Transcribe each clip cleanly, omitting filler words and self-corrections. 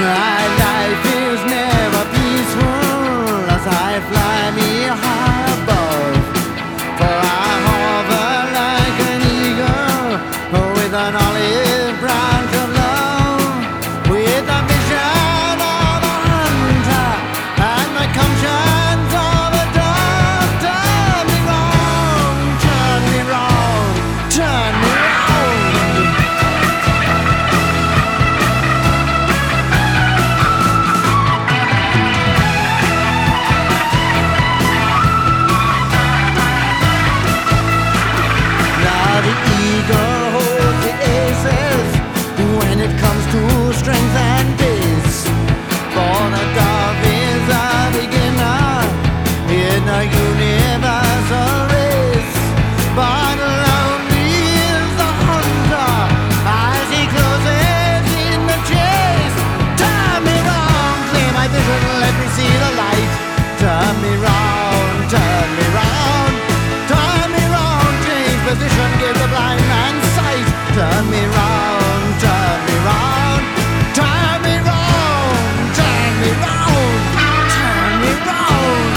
My life is never peaceful as I fly me high above. For I hover like an eagle with an olive branch of love, with the vision of a hunter and the conscience of a dove. Turn me round, turn me round, turn me round. Now the eagle holds the aces when it comes to strength and pace. For the dove is a beginner in a universal race. But lonely is the hunter as he closes in the chase. Turn me round, clear my vision, let me see the light. Turn me round, turn me round, turn me round, change position, give the blind man sight. Turn me round, turn me round, turn me round, turn me round, turn me round.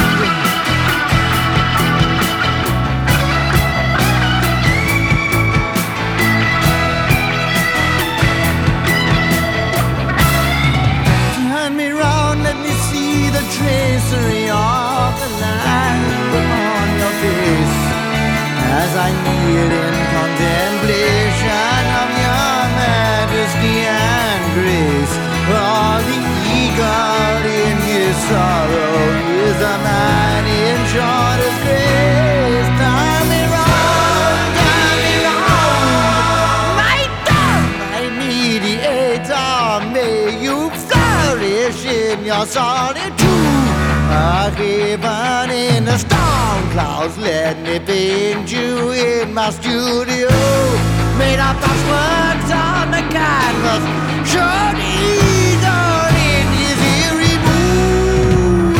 Turn me round, let me see the tracery of the land upon your face, as I kneel in contemplation of your majesty and grace. For the eagle in his sorrow is a man in shortest grace. Turn me round, my dove, my mediator, may you flourish in your solitude. Even in the storm clouds, let me paint you in my studio. Made up words on the canvas, show the eagle in his eerie mood.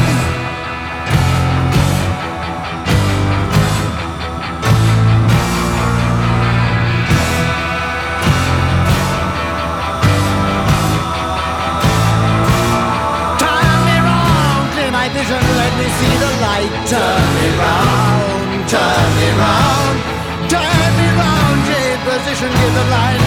Turn me round, clear my vision, let me see the light. Turn me round, turn me round, turn me round, change position, give the blind